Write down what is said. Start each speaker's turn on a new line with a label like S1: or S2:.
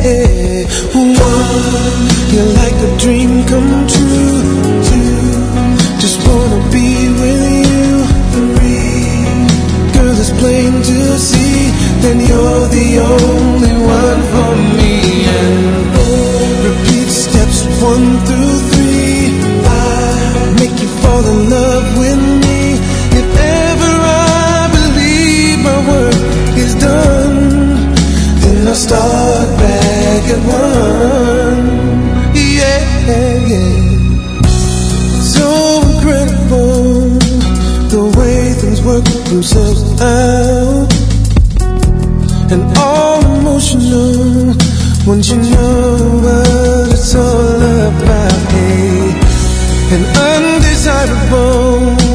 S1: One, you're like a dream come true. Two, just wanna be with you. Three, girl, it's plain to see that you're the only one for me. And four, repeat steps 1 through 3. Five, make you fall in love with me. If ever I believe my work is done, then I'll start back at 1. Yeah, yeah. So incredible the way things work themselves out, and all emotional once you know what it's all about. Hey, and undesirable